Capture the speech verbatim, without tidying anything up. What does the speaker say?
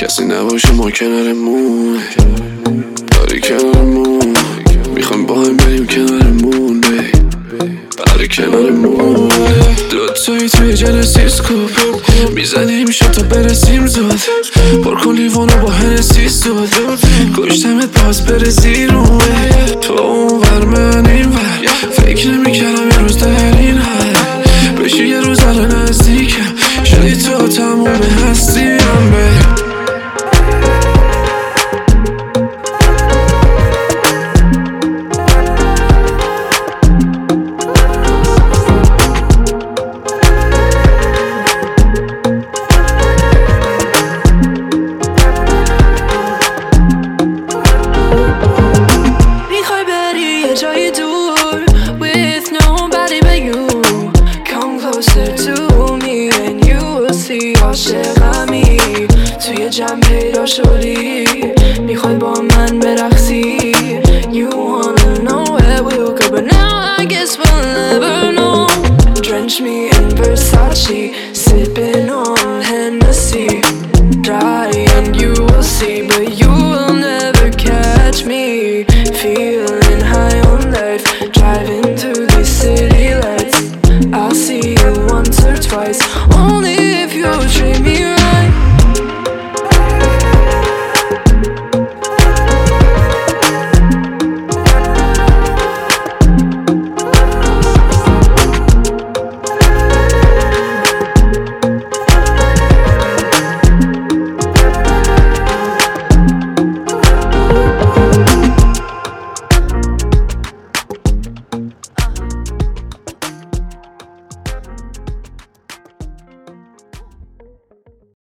کسی نباشه ما کنارمون، بری کنارمون، میخوایم با هم بریم کنارمون بری کنارمون. دوتایی توی جلسیس کوب میزنیم شد تا برسیم زود، پر کن لیوانو با هنسی سود، کشتمت باز بره زیرون. تو اون ور من این ور، فکر نمیکردم یه روز در این حد بشی یه روز الان نزدیکم، شدی تو تموم هستیم بی. جای دور with nobody but you, come closer to me and you will see عاشقمی توی جمع پیدا شدی، میخوای با من